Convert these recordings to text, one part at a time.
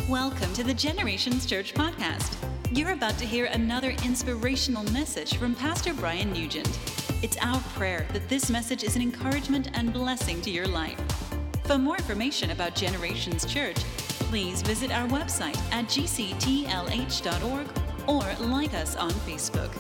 Welcome to the Generations Church podcast. You're about to hear another inspirational message from Pastor Brian Nugent. It's our prayer that this message is an encouragement and blessing to your life. For more information about Generations Church, please visit our website at gctlh.org or like us on Facebook.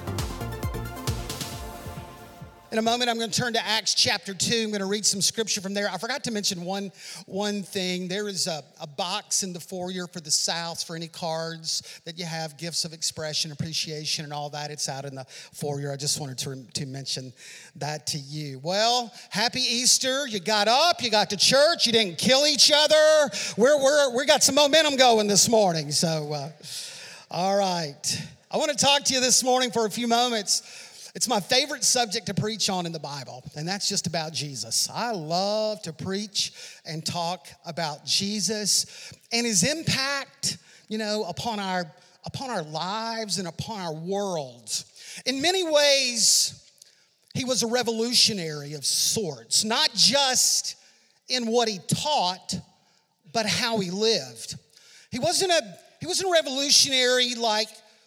In a moment, I'm going to turn to Acts chapter 2. I'm going to read some scripture from there. I forgot to mention one thing. There is a box in the foyer for the South for any cards that you have, gifts of expression, appreciation, and all that. It's out in the foyer. I just wanted to mention that to you. Well, happy Easter. You got up, you got to church, you didn't kill each other. We got some momentum going this morning. So, all right. I want to talk to you this morning for a few moments. It's my favorite subject to preach on in the Bible, and that's just about Jesus. I love to preach and talk about Jesus and his impact, upon our lives and upon our world. In many ways, he was a revolutionary of sorts, not just in what he taught, but how he lived. He wasn't a revolutionary like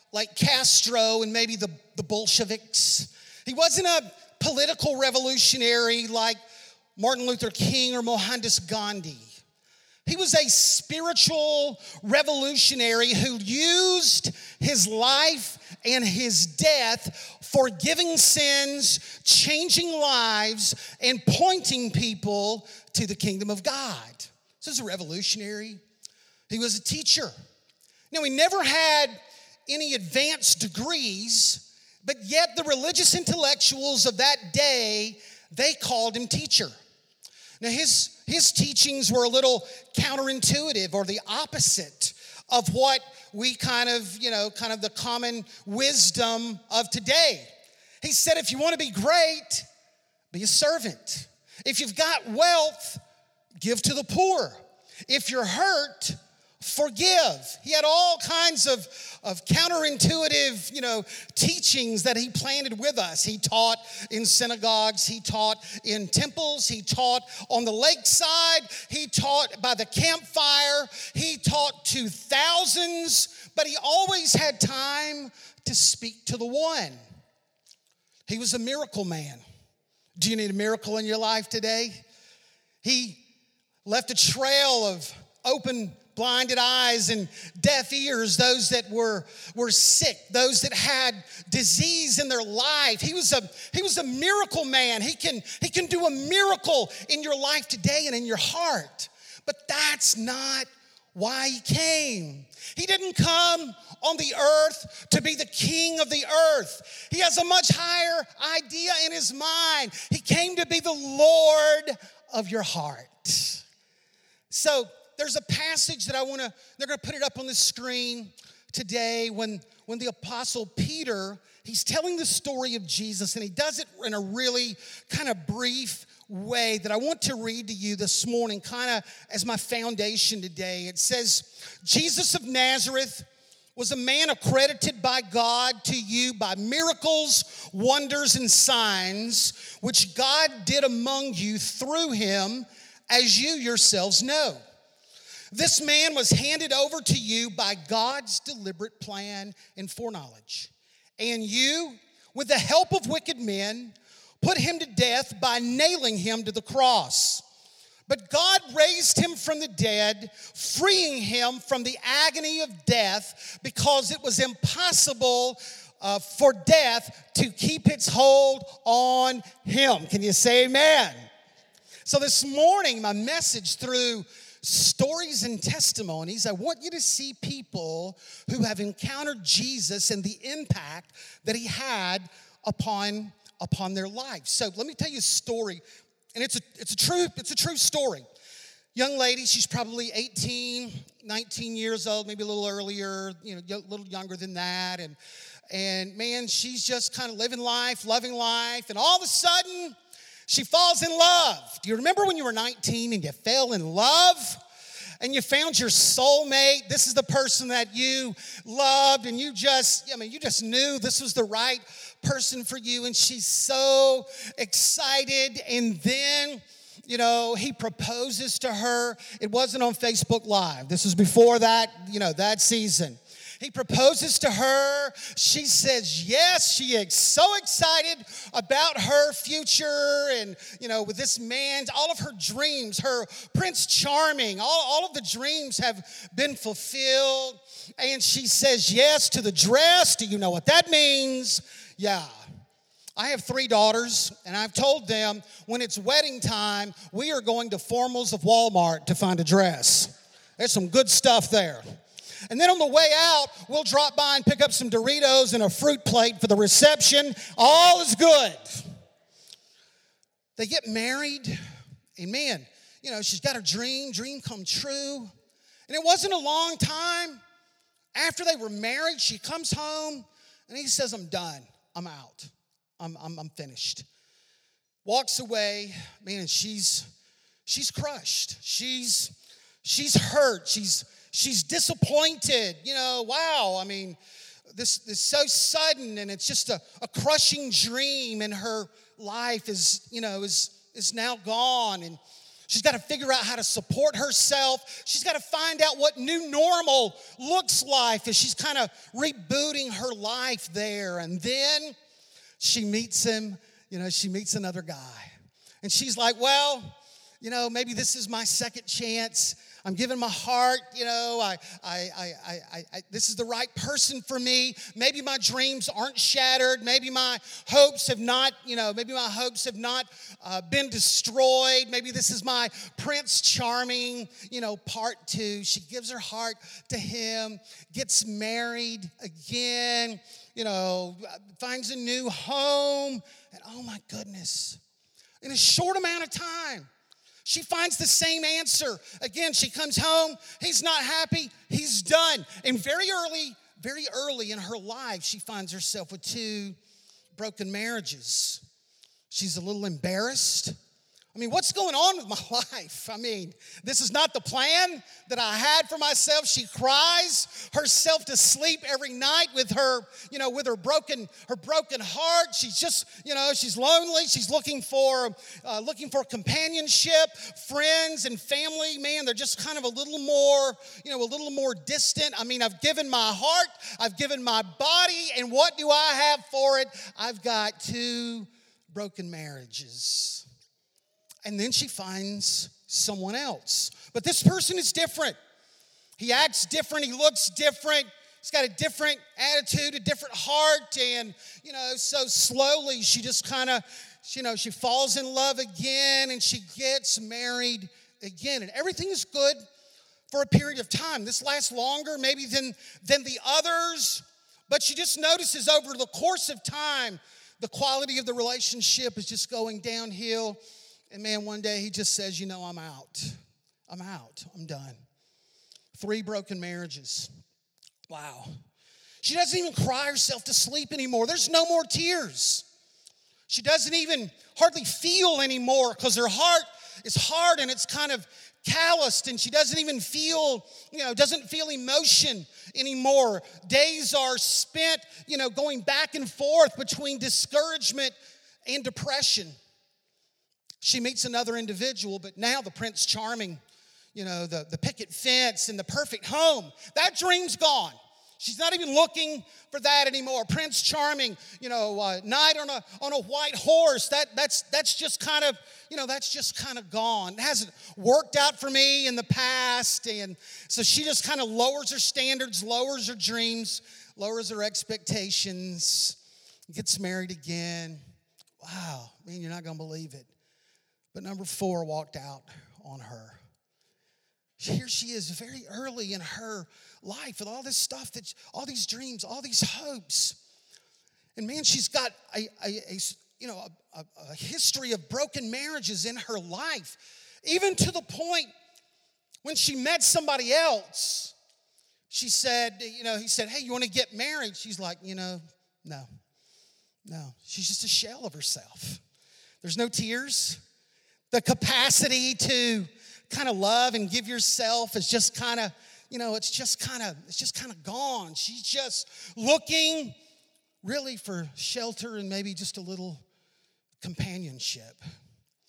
Castro and maybe the Bolsheviks. He wasn't a political revolutionary like Martin Luther King or Mohandas Gandhi. He was a spiritual revolutionary who used his life and his death for forgiving sins, changing lives, and pointing people to the kingdom of God. So he was a revolutionary. He was a teacher. Now, he never had any advanced degrees, but yet the religious intellectuals of that day, they called him teacher. Now his teachings were a little counterintuitive or the opposite of what we kind of the common wisdom of today. He said, if you want to be great, be a servant. If you've got wealth, give to the poor. If you're hurt, forgive. He had all kinds of counterintuitive, teachings that he planted with us. He taught in synagogues. He taught in temples. He taught on the lakeside. He taught by the campfire. He taught to thousands, but he always had time to speak to the one. He was a miracle man. Do you need a miracle in your life today? He left a trail of open blinded eyes and deaf ears, those that were sick, those that had disease in their life. He was a miracle man. He can do a miracle in your life today and in your heart. But that's not why he came. He didn't come on the earth to be the king of the earth. He has a much higher idea in his mind. He came to be the Lord of your heart. So there's a passage that they're going to put it up on the screen today when the Apostle Peter, he's telling the story of Jesus, and he does it in a really kind of brief way that I want to read to you this morning, kind of as my foundation today. It says, Jesus of Nazareth was a man accredited by God to you by miracles, wonders, and signs, which God did among you through him, as you yourselves know. This man was handed over to you by God's deliberate plan and foreknowledge. And you, with the help of wicked men, put him to death by nailing him to the cross. But God raised him from the dead, freeing him from the agony of death, because it was impossible for death to keep its hold on him. Can you say amen? So this morning, my message through stories and testimonies, I want you to see people who have encountered Jesus and the impact that he had upon their lives. So let me tell you a story, and it's a true story. Young lady, she's probably 18, 19 years old, maybe a little earlier, a little younger than that, and man, she's just kind of living life, loving life, and all of a sudden, she falls in love. Do you remember when you were 19 and you fell in love? And you found your soulmate. This is the person that you loved, and you just knew this was the right person for you. And she's so excited. And then he proposes to her. It wasn't on Facebook Live. This was before that, that season. He proposes to her. She says yes. She is so excited about her future and, with this man, all of her dreams, her Prince Charming, all of the dreams have been fulfilled. And she says yes to the dress. Do you know what that means? Yeah. I have 3 daughters, and I've told them when it's wedding time, we are going to Formals of Walmart to find a dress. There's some good stuff there. And then on the way out, we'll drop by and pick up some Doritos and a fruit plate for the reception. All is good. They get married, and man, she's got her dream come true. And it wasn't a long time after they were married, she comes home, and he says, I'm done. I'm out. I'm finished. Walks away, man, she's crushed. She's hurt. She's disappointed. Wow. I mean, this is so sudden, and it's just a crushing dream, and her life is now gone, and she's got to figure out how to support herself. She's got to find out what new normal looks like as she's kind of rebooting her life there. And then she meets him, she meets another guy. And she's like, well, maybe this is my second chance. I'm giving my heart, this is the right person for me. Maybe my dreams aren't shattered. Maybe my hopes have not, been destroyed. Maybe this is my Prince Charming, part 2. She gives her heart to him, gets married again, finds a new home. And oh my goodness, in a short amount of time, she finds the same answer. Again, she comes home. He's not happy. He's done. And very early in her life, she finds herself with 2 broken marriages. She's a little embarrassed. I mean, what's going on with my life? I mean, this is not the plan that I had for myself. She cries herself to sleep every night with her, with her broken heart. She's just, she's lonely. She's looking for companionship, friends and family. Man, they're just kind of a little more distant. I mean, I've given my heart, I've given my body, and what do I have for it? I've got 2 broken marriages. And then she finds someone else. But this person is different. He acts different. He looks different. He's got a different attitude, a different heart. And, so slowly she just kind of, she falls in love again, and she gets married again. And everything is good for a period of time. This lasts longer maybe than the others. But she just notices over the course of time, the quality of the relationship is just going downhill. And man, one day he just says, I'm out. I'm done. 3 broken marriages. Wow. She doesn't even cry herself to sleep anymore. There's no more tears. She doesn't even hardly feel anymore because her heart is hard and it's kind of calloused, and she doesn't even feel, doesn't feel emotion anymore. Days are spent, going back and forth between discouragement and depression. She meets another individual, but now the Prince Charming, the picket fence and the perfect home, that dream's gone. She's not even looking for that anymore. Prince Charming, knight on a white horse, that's just kind of gone. It hasn't worked out for me in the past, and so she just kind of lowers her standards, lowers her dreams, lowers her expectations, gets married again. Wow, man, you're not going to believe it. But number 4 walked out on her. Here she is very early in her life with all this stuff, all these dreams, all these hopes. And man, she's got a history of broken marriages in her life. Even to the point when she met somebody else, she said, he said, hey, you want to get married? She's like, no. She's just a shell of herself. There's no tears. The capacity to kind of love and give yourself is just kind of, it's just kind of gone. She's just looking really for shelter and maybe just a little companionship.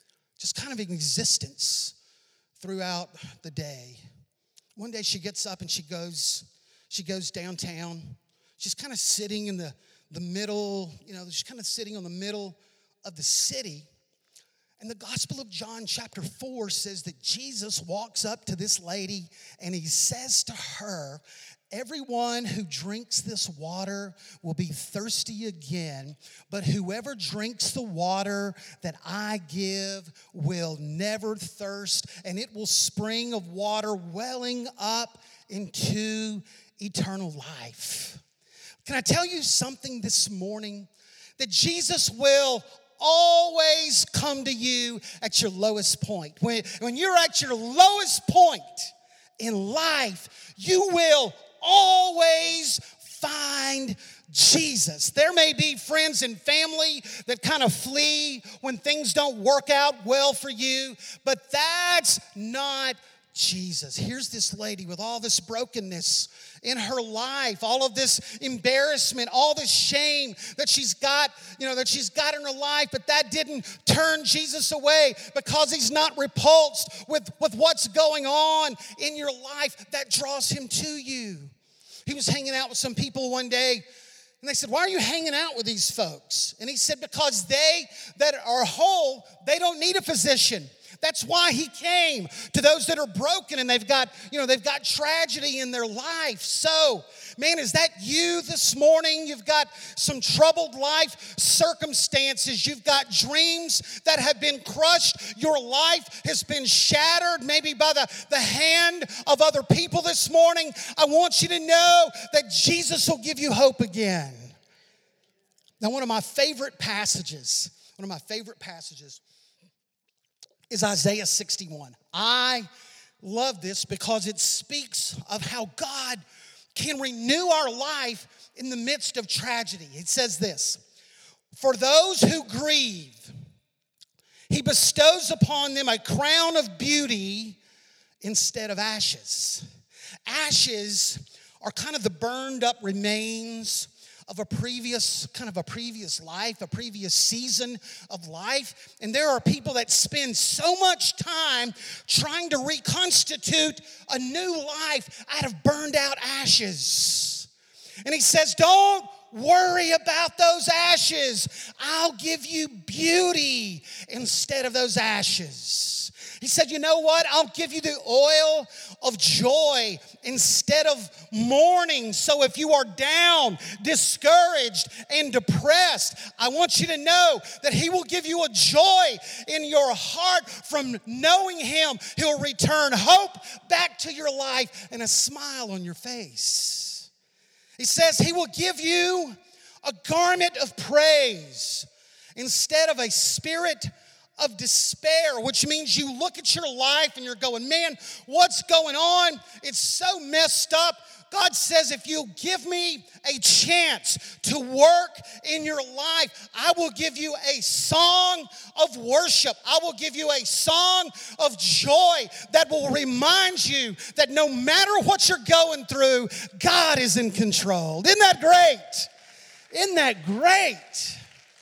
just kind of in existence throughout the day. One day she gets up and she goes downtown. She's kind of sitting in the middle, she's kind of sitting on the middle of the city. And the Gospel of John chapter 4 says that Jesus walks up to this lady and he says to her, "Everyone who drinks this water will be thirsty again, but whoever drinks the water that I give will never thirst, and it will spring of water welling up into eternal life." Can I tell you something this morning? That Jesus will always come to you at your lowest point. When you're at your lowest point in life, you will always find Jesus. There may be friends and family that kind of flee when things don't work out well for you, but that's not Jesus. Here's this lady with all this brokenness in her life, all of this embarrassment, all this shame that she's got, in her life, but that didn't turn Jesus away because he's not repulsed with what's going on in your life. That draws him to you. He was hanging out with some people one day, and they said, "Why are you hanging out with these folks?" And he said, "Because they that are whole, they don't need a physician." That's why he came to those that are broken and they've got tragedy in their life. So, man, is that you this morning? You've got some troubled life circumstances. You've got dreams that have been crushed. Your life has been shattered, maybe by the hand of other people this morning. I want you to know that Jesus will give you hope again. Now, one of my favorite passages is Isaiah 61. I love this because it speaks of how God can renew our life in the midst of tragedy. It says this: "For those who grieve, he bestows upon them a crown of beauty instead of ashes." Ashes are kind of the burned up remains of a previous life, a previous season of life. And there are people that spend so much time trying to reconstitute a new life out of burned out ashes. And he says, don't worry about those ashes. I'll give you beauty instead of those ashes. He said, you know what? I'll give you the oil of joy instead of mourning. So if you are down, discouraged, and depressed, I want you to know that he will give you a joy in your heart from knowing him. He'll return hope back to your life and a smile on your face. He says he will give you a garment of praise instead of a spirit of despair, which means you look at your life and you're going, man, what's going on? It's so messed up. God says, if you give me a chance to work in your life, I will give you a song of worship. I will give you a song of joy that will remind you that no matter what you're going through, God is in control. Isn't that great? Isn't that great?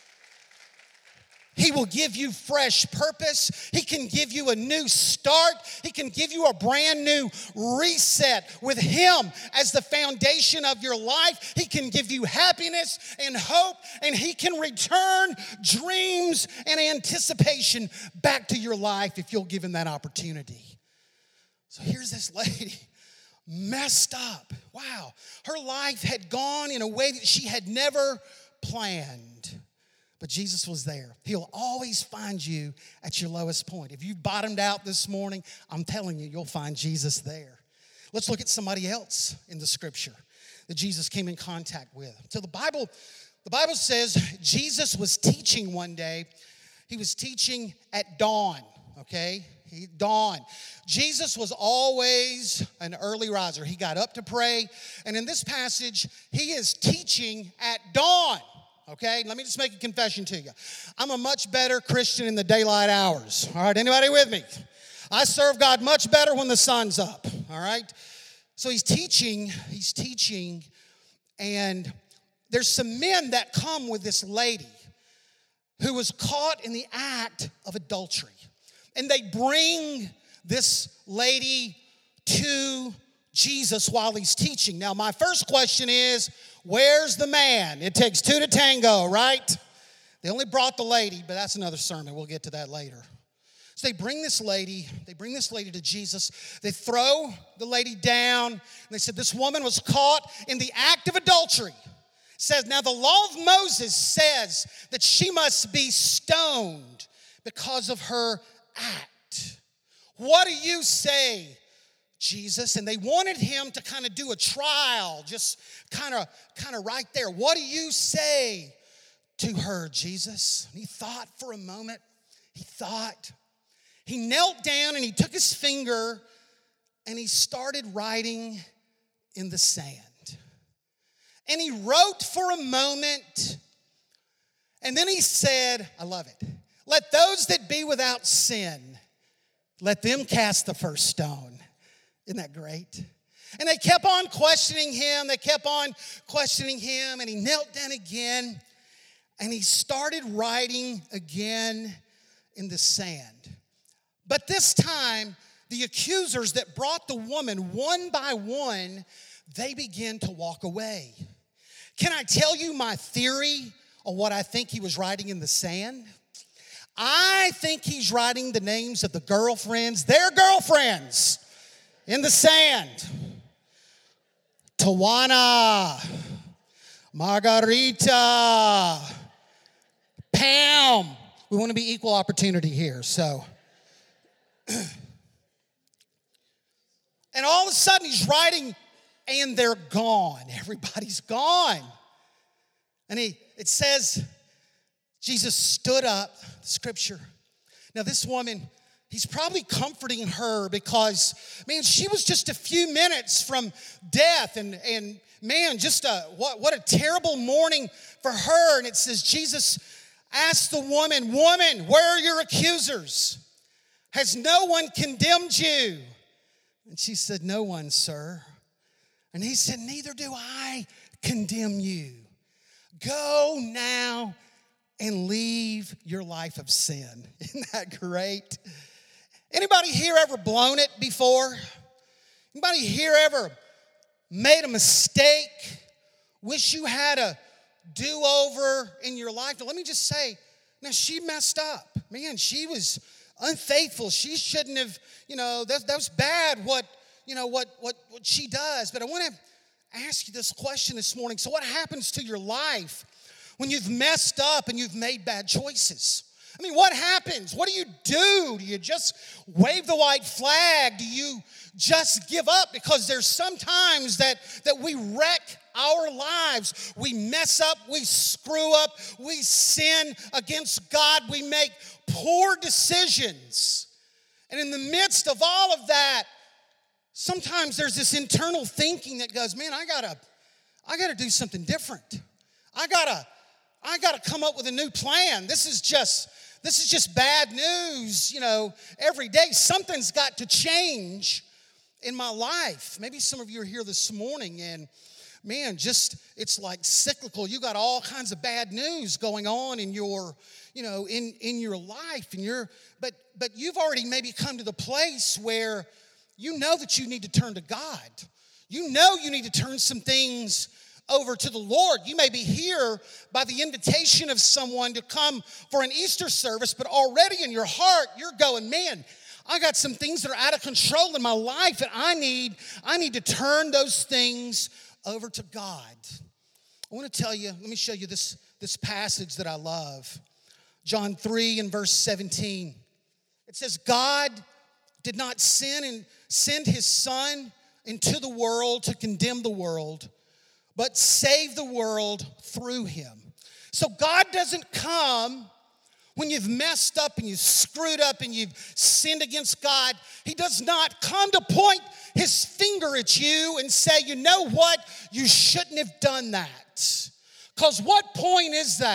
He will give you fresh purpose. He can give you a new start. He can give you a brand new reset with him as the foundation of your life. He can give you happiness and hope, and he can return dreams and anticipation back to your life if you'll give him that opportunity. So here's this lady, messed up. Wow. Her life had gone in a way that she had never planned. But Jesus was there. He'll always find you at your lowest point. If you've bottomed out this morning, I'm telling you, you'll find Jesus there. Let's look at somebody else in the scripture that Jesus came in contact with. So the Bible says Jesus was teaching one day. He was teaching at dawn, okay? Dawn. Jesus was always an early riser. He got up to pray. And in this passage, he is teaching at dawn. Okay, let me just make a confession to you. I'm a much better Christian in the daylight hours. All right, anybody with me? I serve God much better when the sun's up. All right, so he's teaching, and there's some men that come with this lady who was caught in the act of adultery. And they bring this lady to Jesus while he's teaching. Now, my first question is, where's the man? It takes two to tango, right? They only brought the lady, but that's another sermon. We'll get to that later. So they bring this lady to Jesus. They throw the lady down, and they said, this woman was caught in the act of adultery. It says, now the law of Moses says that she must be stoned because of her act. What do you say, Jesus? And they wanted him to kind of do a trial, just kind of right there. What do you say to her, Jesus? And he thought for a moment. He knelt down and he took his finger and he started writing in the sand. And he wrote for a moment, and then he said, I love it, let those that be without sin, let them cast the first stone. Isn't that great? And they kept on questioning him, and he knelt down again, and he started writing again in the sand. But this time, the accusers that brought the woman one by one, they began to walk away. Can I tell you my theory on what I think he was writing in the sand? I think he's writing the names of the girlfriends, their girlfriends, in the sand. Tawana, Margarita, Pam. We want to be equal opportunity here, so. And all of a sudden he's writing, and they're gone. Everybody's gone. And it says, Jesus stood up, scripture. Now this woman, he's probably comforting her because, man, she was just a few minutes from death. And man, just what a terrible morning for her. And it says, Jesus asked the woman, where are your accusers? Has no one condemned you? And she said, no one, sir. And he said, neither do I condemn you. Go now and leave your life of sin. Isn't that great? Anybody here ever blown it before? Anybody here ever made a mistake? Wish you had a do-over in your life? Now, let me just say, now she messed up. Man, she was unfaithful. She shouldn't have, that was bad what she does. But I want to ask you this question this morning. So what happens to your life when you've messed up and you've made bad choices? I mean, what happens? What do you do? Do you just wave the white flag? Do you just give up? Because there's sometimes that we wreck our lives. We mess up, we screw up, we sin against God, we make poor decisions. And in the midst of all of that, sometimes there's this internal thinking that goes, man, I gotta do something different. I gotta come up with a new plan. This is just bad news, every day. Something's got to change in my life. Maybe some of you are here this morning and man, it's like cyclical. You got all kinds of bad news going on in your, in your life, but you've already maybe come to the place where you know that you need to turn to God. You know you need to turn some things over to the Lord. You may be here by the invitation of someone to come for an Easter service, but already in your heart, you're going, man, I got some things that are out of control in my life, and I need to turn those things over to God. I want to tell you, let me show you this passage that I love. John 3 and verse 17. It says, God did not send his Son into the world to condemn the world, but save the world through him. So God doesn't come when you've messed up and you've screwed up and you've sinned against God. He does not come to point his finger at you and say, you know what? You shouldn't have done that. Because what point is that?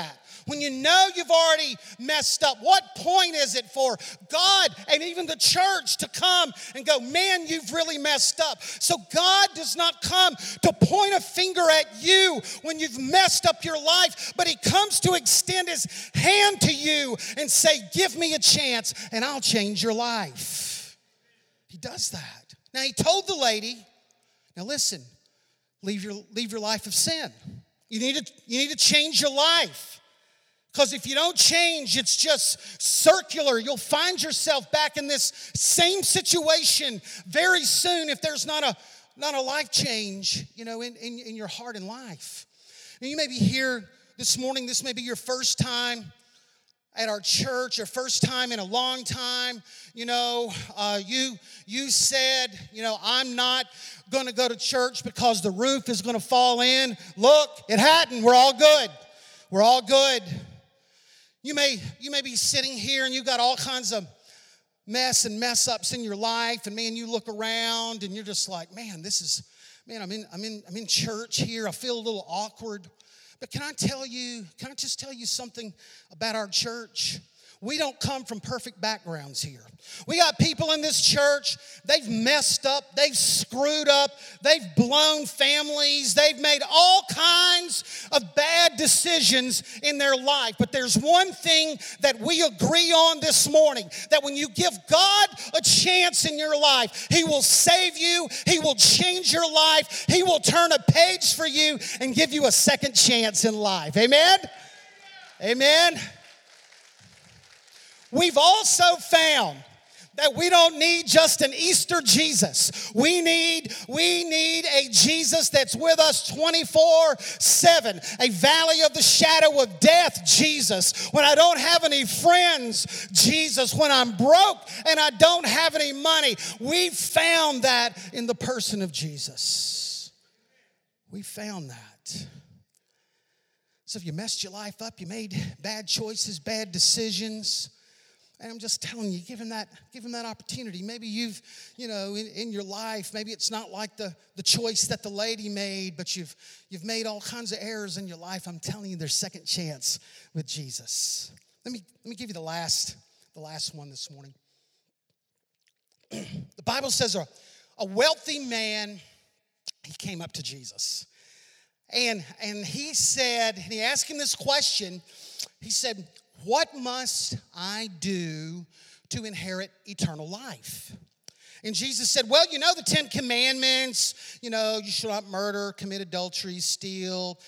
When you know you've already messed up, what point is it for God and even the church to come and go, man, you've really messed up? So God does not come to point a finger at you when you've messed up your life, but He comes to extend His hand to you and say, give me a chance and I'll change your life. He does that. Now He told the lady, now listen, leave your life of sin. You need to change your life. Because if you don't change, it's just circular. You'll find yourself back in this same situation very soon if there's not a life change, in your heart and life. Now, you may be here this morning. This may be your first time at our church, or first time in a long time. You said, I'm not going to go to church because the roof is going to fall in. Look, it hadn't. We're all good. We're all good. You may be sitting here and you've got all kinds of mess ups in your life, and man, you look around and you're just like, I'm in church here. I feel a little awkward. But can I just tell you something about our church? We don't come from perfect backgrounds here. We got people in this church, they've messed up, they've screwed up, they've blown families, they've made all kinds of bad decisions in their life. But there's one thing that we agree on this morning, that when you give God a chance in your life, He will save you, He will change your life, He will turn a page for you and give you a second chance in life. Amen? Amen? We've also found that we don't need just an Easter Jesus. We need a Jesus that's with us 24/7. A valley of the shadow of death Jesus. When I don't have any friends, Jesus. When I'm broke and I don't have any money. We found that in the person of Jesus. We found that. So if you messed your life up, you made bad choices, bad decisions, and I'm just telling you, give him that opportunity. Maybe you've, in your life, maybe it's not like the choice that the lady made, but you've made all kinds of errors in your life. I'm telling you, there's second chance with Jesus. Let me give you the last one this morning. The Bible says a wealthy man, he came up to Jesus. And he said, and he asked him this question. He said, what must I do to inherit eternal life? And Jesus said, well, the 10 commandments, you shall not murder, commit adultery, steal,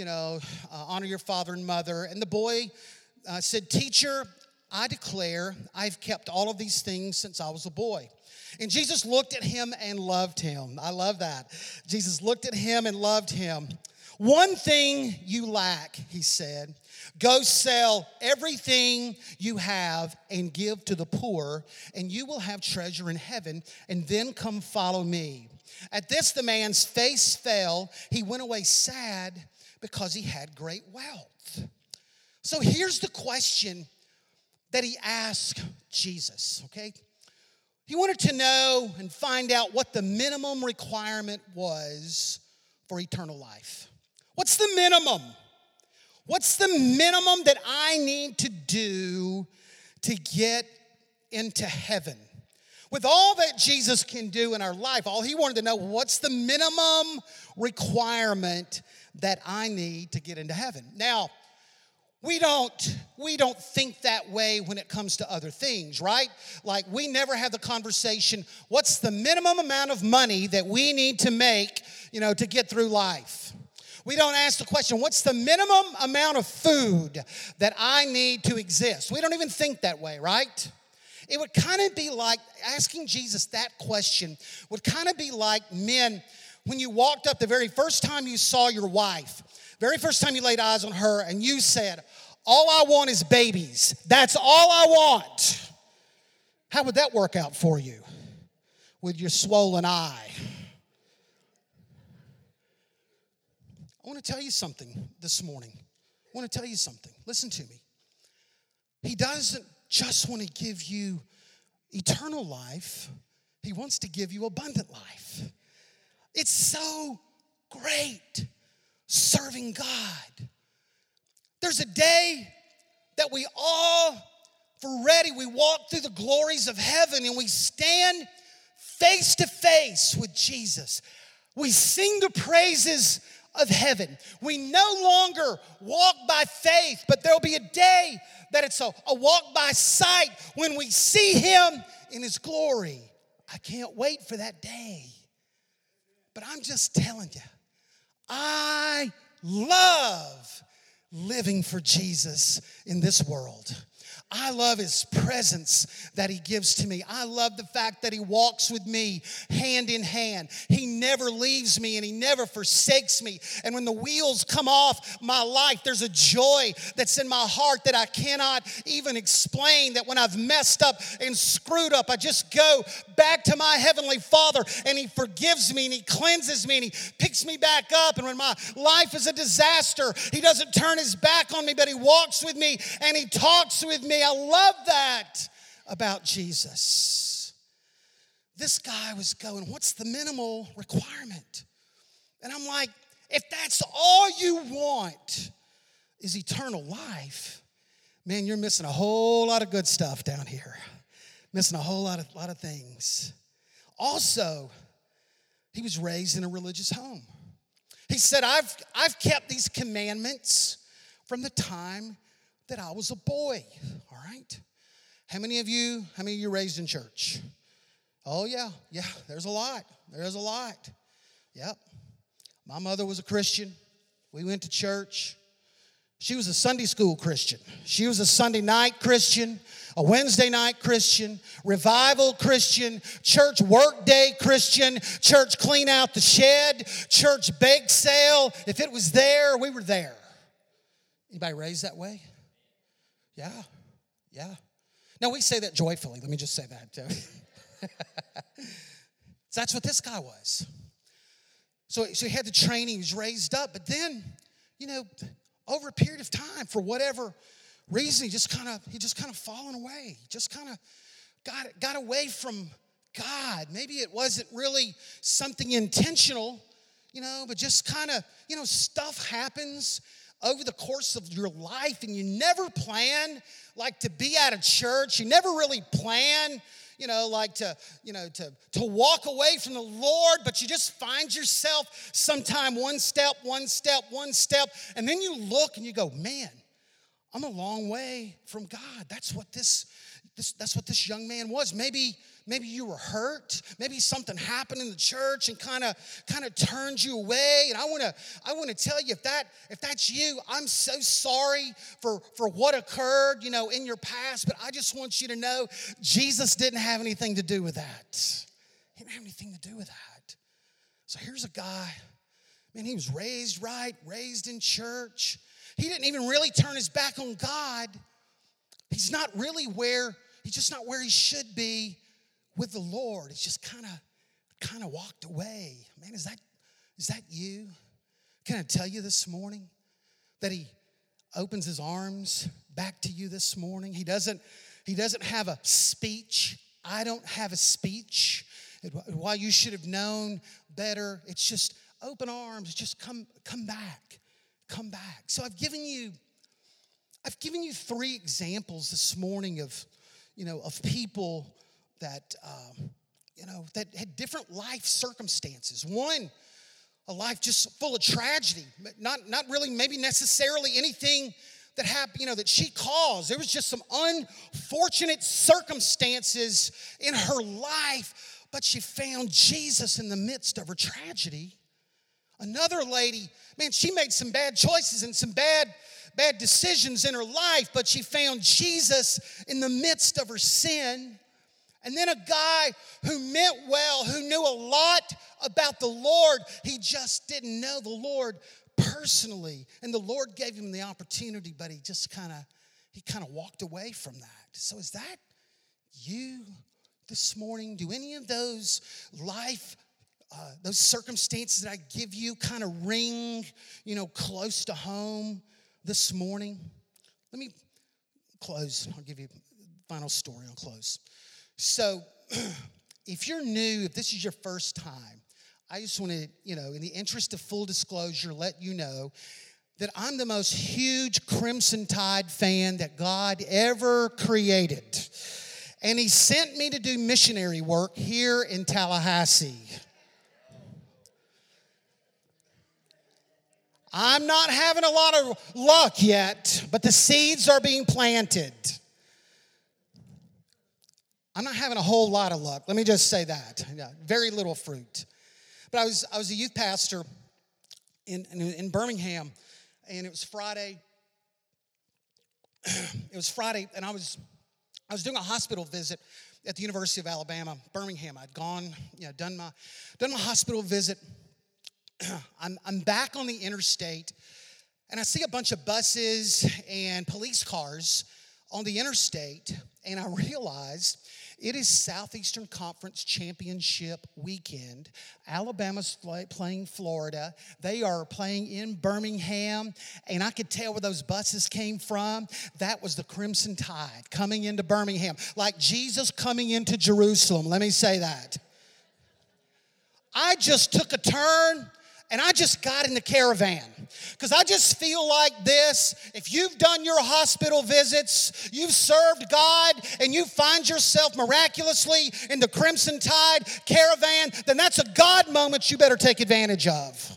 honor your father and mother. And the boy said, teacher, I declare I've kept all of these things since I was a boy. And Jesus looked at him and loved him. I love that. Jesus looked at him and loved him. One thing you lack, he said. Go sell everything you have and give to the poor, and you will have treasure in heaven, and then come follow me. At this, the man's face fell. He went away sad because he had great wealth. So here's the question that he asked Jesus, okay? He wanted to know and find out what the minimum requirement was for eternal life. What's the minimum? What's the minimum that I need to do to get into heaven? With all that Jesus can do in our life, all he wanted to know, what's the minimum requirement that I need to get into heaven? Now, we don't think that way when it comes to other things, right? Like we never have the conversation, what's the minimum amount of money that we need to make, to get through life? We don't ask the question, what's the minimum amount of food that I need to exist? We don't even think that way, right? It would kind of be like, asking Jesus that question would kind of be like men, when you walked up the very first time you saw your wife, very first time you laid eyes on her and you said, all I want is babies. That's all I want. How would that work out for you with your swollen eye? I want to tell you something this morning. I want to tell you something. Listen to me. He doesn't just want to give you eternal life. He wants to give you abundant life. It's so great serving God There's a day that we all, for ready, we walk through the glories of heaven and we stand face to face with Jesus. We sing the praises of heaven. We no longer walk by faith, but there'll be a day that it's a walk by sight when we see him in his glory. I can't wait for that day. But I'm just telling you, I love living for Jesus in this world. I love his presence that he gives to me. I love the fact that he walks with me hand in hand. He never leaves me and he never forsakes me. And when the wheels come off my life, there's a joy that's in my heart that I cannot even explain. That when I've messed up and screwed up, I just go back to my heavenly Father and he forgives me and he cleanses me and he picks me back up. And when my life is a disaster, he doesn't turn his back on me, but he walks with me and he talks with me. I love that about Jesus. This guy was going, what's the minimal requirement? And I'm like, if that's all you want is eternal life, man, you're missing a whole lot of good stuff down here. Missing a whole lot of things. Also, he was raised in a religious home. He said, I've kept these commandments from the time that I was a boy, all right? How many of you raised in church? Oh, yeah, there's a lot. Yep. My mother was a Christian. We went to church. She was a Sunday school Christian. She was a Sunday night Christian, a Wednesday night Christian, revival Christian, church workday Christian, church clean out the shed, church bake sale. If it was there, we were there. Anybody raised that way? Yeah. Now, we say that joyfully. Let me just say that. So that's what this guy was. So he had the training. He was raised up. But then, over a period of time, for whatever reason, he just kind of fallen away. He just kind of got away from God. Maybe it wasn't really something intentional, but just kind of, stuff happens over the course of your life, and you never plan to be at a church. You never really plan, to walk away from the Lord, but you just find yourself sometime one step, and then you look and you go, man, I'm a long way from God. That's what this young man was. Maybe you were hurt. Maybe something happened in the church and kind of turned you away. And I want to tell you, if that's you, I'm so sorry for what occurred, in your past. But I just want you to know, Jesus didn't have anything to do with that. He didn't have anything to do with that. So here's a guy, man, he was raised right, raised in church. He didn't even really turn his back on God. He's just not where he should be with the Lord. He's just kind of walked away. Man, is that you? Can I tell you this morning that he opens his arms back to you this morning? He doesn't have a speech. I don't have a speech. Why you should have known better. It's just open arms. Just come back. Come back. So I've given you 3 examples this morning of people that that had different life circumstances. One, a life just full of tragedy, not really maybe necessarily anything that happened, that she caused. There was just some unfortunate circumstances in her life, but she found Jesus in the midst of her tragedy. Another lady, man, she made some bad choices and some bad decisions in her life, but she found Jesus in the midst of her sin. And then a guy who meant well, who knew a lot about the Lord, he just didn't know the Lord personally. And the Lord gave him the opportunity, but he kind of walked away from that. So is that you this morning? Do any of those those circumstances that I give you kind of ring, close to home this morning? Let me close. I'll give you a final story. I'll close. So if you're new, if this is your first time, I just want to, in the interest of full disclosure, let you know that I'm the most huge Crimson Tide fan that God ever created. And he sent me to do missionary work here in Tallahassee. I'm not having a lot of luck yet, but the seeds are being planted. I'm not having a whole lot of luck. Let me just say that. Very little fruit. But I was a youth pastor in Birmingham, and it was Friday. And I was doing a hospital visit at the University of Alabama, Birmingham. I'd gone, done my hospital visit. I'm back on the interstate, and I see a bunch of buses and police cars on the interstate, and I realized it is Southeastern Conference Championship weekend. Alabama's playing Florida. They are playing in Birmingham, and I could tell where those buses came from. That was the Crimson Tide coming into Birmingham, like Jesus coming into Jerusalem. Let me say that. I just took a turn, and I just got in the caravan, because I just feel like this. If you've done your hospital visits, you've served God, and you find yourself miraculously in the Crimson Tide caravan, then that's a God moment you better take advantage of.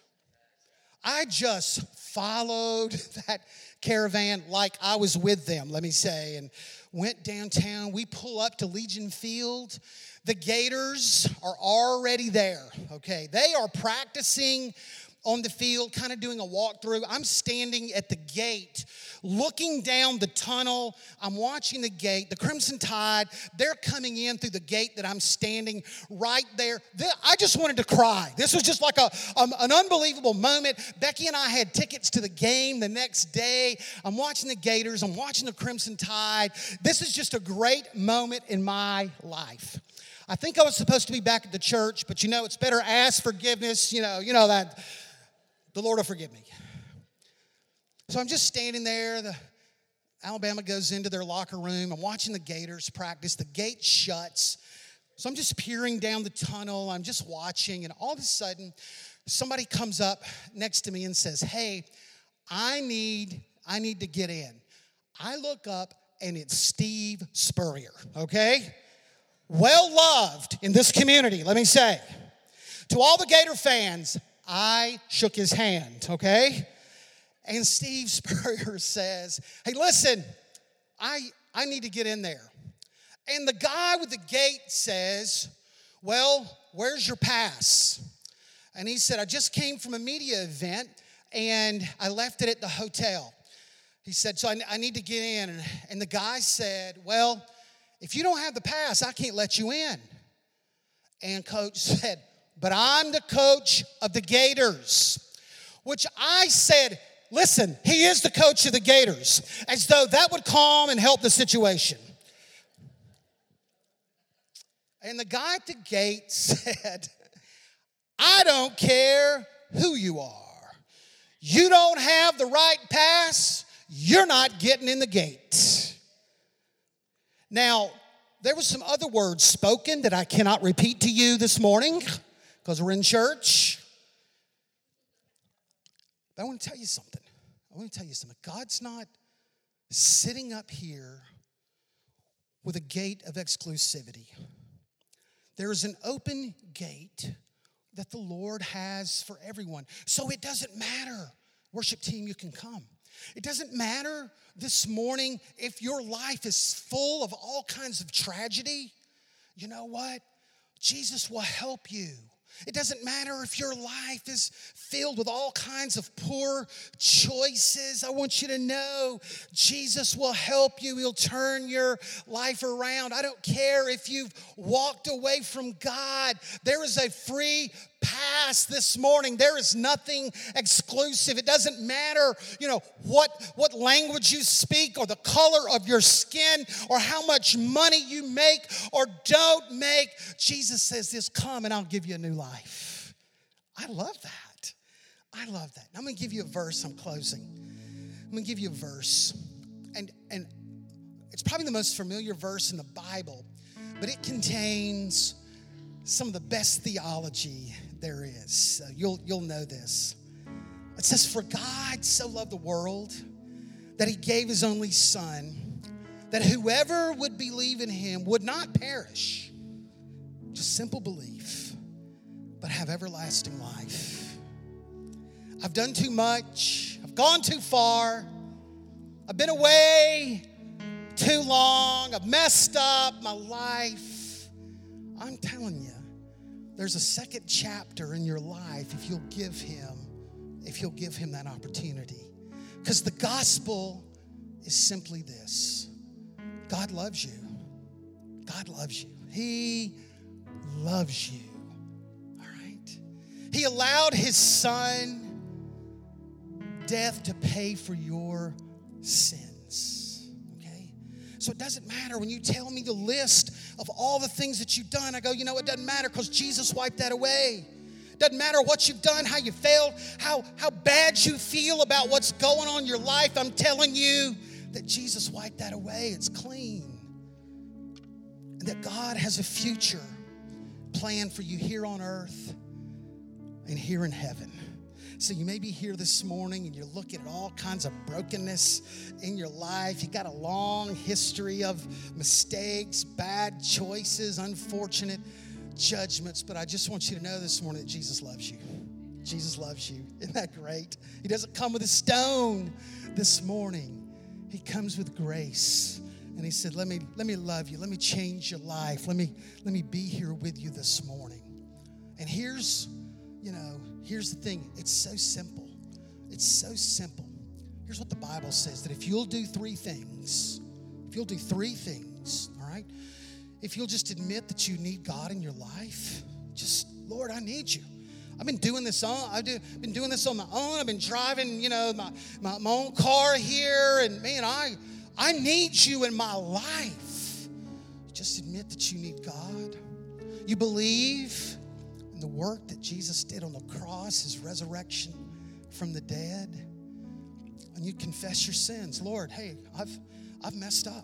I just followed that caravan like I was with them, let me say, and went downtown. We pull up to Legion Field. The Gators are already there, okay? They are practicing on the field, kind of doing a walkthrough. I'm standing at the gate, looking down the tunnel. I'm watching the gate. The Crimson Tide, they're coming in through the gate that I'm standing right there. I just wanted to cry. This was just like an unbelievable moment. Becky and I had tickets to the game the next day. I'm watching the Gators. I'm watching the Crimson Tide. This is just a great moment in my life. I think I was supposed to be back at the church, but it's better ask forgiveness. You know that the Lord will forgive me. So I'm just standing there. Alabama goes into their locker room. I'm watching the Gators practice. The gate shuts. So I'm just peering down the tunnel. I'm just watching, and all of a sudden, somebody comes up next to me and says, "Hey, I need to get in." I look up, and it's Steve Spurrier, okay? Well loved in this community, let me say. To all the Gator fans, I shook his hand, okay? And Steve Spurrier says, "Hey, listen, I need to get in there." And the guy with the gate says, "Well, where's your pass?" And he said, "I just came from a media event, and I left it at the hotel." He said, "So I need to get in." And the guy said, "Well, if you don't have the pass, I can't let you in." And coach said, "But I'm the coach of the Gators." Which I said, "Listen, he is the coach of the Gators," as though that would calm and help the situation. And the guy at the gate said, "I don't care who you are. You don't have the right pass, you're not getting in the gate." Now, there was some other words spoken that I cannot repeat to you this morning because we're in church. But I want to tell you something. God's not sitting up here with a gate of exclusivity. There is an open gate that the Lord has for everyone. So it doesn't matter, worship team, you can come. It doesn't matter this morning if your life is full of all kinds of tragedy. You know what? Jesus will help you. It doesn't matter if your life is filled with all kinds of poor choices. I want you to know Jesus will help you. He'll turn your life around. I don't care if you've walked away from God. There is a free pass this morning. There is nothing exclusive. It doesn't matter, what language you speak or the color of your skin or how much money you make or don't make. Jesus says this, "Come and I'll give you a new life." I love that. I'm going to give you a verse. I'm closing. I'm going to give you a verse. And it's probably the most familiar verse in the Bible, but it contains some of the best theology there is. You'll know this. It says, for God so loved the world that he gave his only son, that whoever would believe in him would not perish, just simple belief, but have everlasting life. I've done too much. I've gone too far. I've been away too long. I've messed up my life. I'm telling you, there's a second chapter in your life if you'll give him that opportunity. Because the gospel is simply this. God loves you. God loves you. He loves you. All right? He allowed his son, death, to pay for your sins. Okay? So it doesn't matter when you tell me the list of all the things that you've done. I go, it doesn't matter because Jesus wiped that away. Doesn't matter what you've done, how you failed, how bad you feel about what's going on in your life. I'm telling you that Jesus wiped that away. It's clean. And that God has a future plan for you here on earth and here in heaven. So you may be here this morning and you're looking at all kinds of brokenness in your life. You got a long history of mistakes, bad choices, unfortunate judgments. But I just want you to know this morning that Jesus loves you. Jesus loves you. Isn't that great? He doesn't come with a stone this morning. He comes with grace. And he said, let me love you. Let me change your life. Let me be here with you this morning. And here's the thing. It's so simple. It's so simple. Here's what the Bible says, that if you'll do three things, all right? If you'll just admit that you need God in your life, just, Lord, I need you. I've been doing this on my own. I've been driving, my own car here, and man, I need you in my life. Just admit that you need God. You believe in the work that Jesus did on the cross, his resurrection from the dead, and you confess your sins. Lord, hey, I've messed up.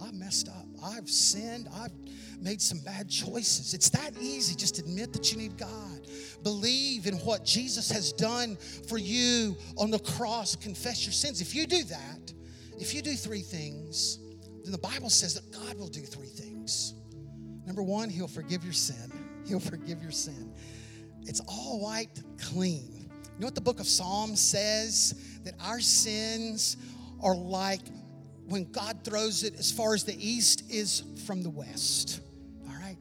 I've sinned. I've made some bad choices. It's that easy. Just admit that you need God. Believe in what Jesus has done for you on the cross. Confess your sins. If you do that, if you do three things, then the Bible says that God will do three things. Number one, he'll forgive your sin. He'll forgive your sin. It's all wiped clean. You know what the book of Psalms says? That our sins are like when God throws it as far as the east is from the west. All right?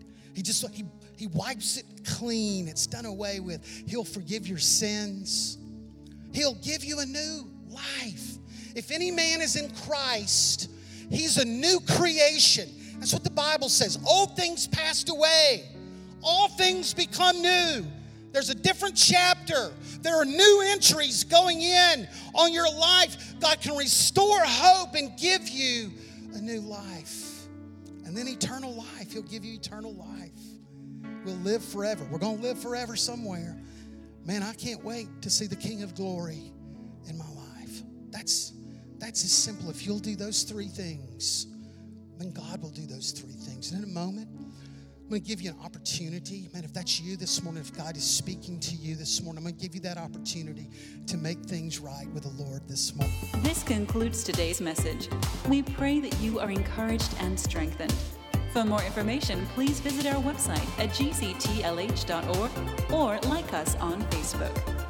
He wipes it clean. It's done away with. He'll forgive your sins. He'll give you a new life. If any man is in Christ, he's a new creation. That's what the Bible says. Old things passed away. All things become new. There's a different chapter. There are new entries going in on your life. God can restore hope and give you a new life. And then eternal life. He'll give you eternal life. We'll live forever. We're going to live forever somewhere. Man, I can't wait to see the King of Glory in my life. That's as simple. If you'll do those three things, then God will do those three things. And in a moment, I'm going to give you an opportunity. Man, if that's you this morning, if God is speaking to you this morning, I'm going to give you that opportunity to make things right with the Lord this morning. This concludes today's message. We pray that you are encouraged and strengthened. For more information, please visit our website at gctlh.org or like us on Facebook.